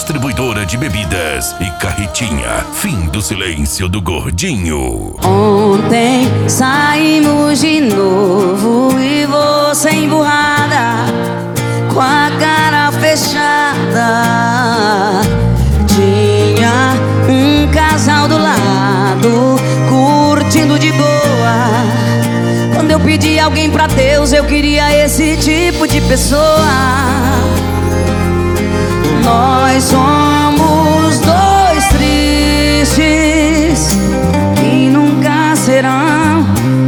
distribuidora de bebidas e Carretinha. Fim do silêncio do gordinho. Ontem saímos de novo e você emburrada, com a cara fechada. Tinha um casal do lado, curtindo de boa. Quando eu pedi alguém pra Deus, eu queria esse tipo de pessoa. Nós somos dois tristes que nunca serão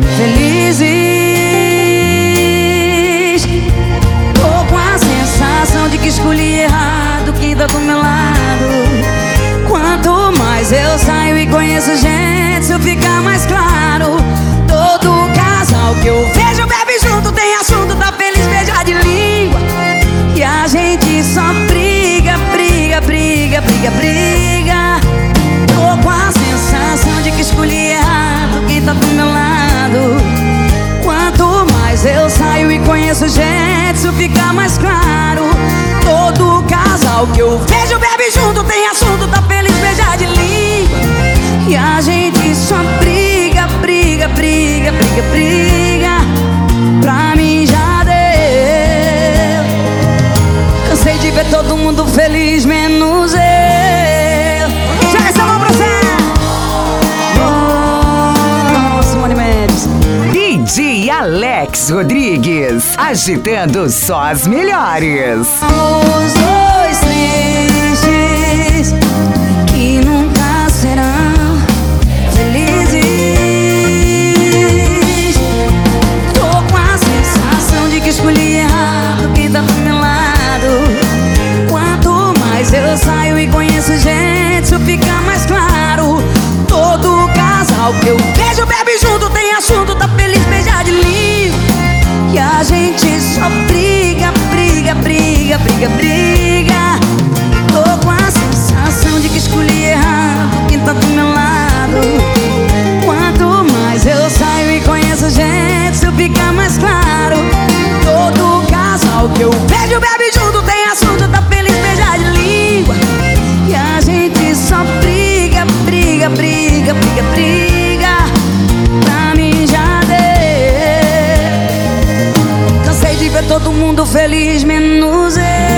felizes. Tô com a sensação de que escolhi errado quem tá do meu lado. Quanto mais eu saio e conheço gente, isso fica mais claro. Todo casal que eu vejo bebe junto, tem assunto, tá feliz, beija de língua. E a gente só briga, briga, briga, briga, briga. Tô com a sensação de que escolhi errado quem tá do meu lado. Quanto mais eu saio e conheço gente, isso fica mais claro. Todo casal que eu vejo bebe junto, tem assunto, tá feliz, beija de língua. E a gente só briga, briga, briga, briga, briga. Pra mim já deu. Cansei de ver todo mundo feliz, menos eu. Joga essa mão pra você. Oh, Simone Mendes. DJ Alex Rodrigues, agitando só as melhores. Os dois tristes que nunca serão felizes. Tô com a sensação de que escolhi errado quem tá do meu lado. Quanto mais eu saio e conheço gente, isso fica mais claro. Todo casal que eu vejo bebe junto, tem assunto, tá feliz, beija de língua. E a gente só briga, briga, briga, briga, briga. Tô com a sensação de que escolhi errado quem tá do meu lado. Quanto mais eu saio e conheço gente, isso fica mais claro. Todo casal que eu vejo bebe junto, tem assunto, tá feliz, beija de língua. E a gente só briga, briga, briga, briga, briga. Pra mim já deu. Cansei de ver todo mundo feliz, menos eu.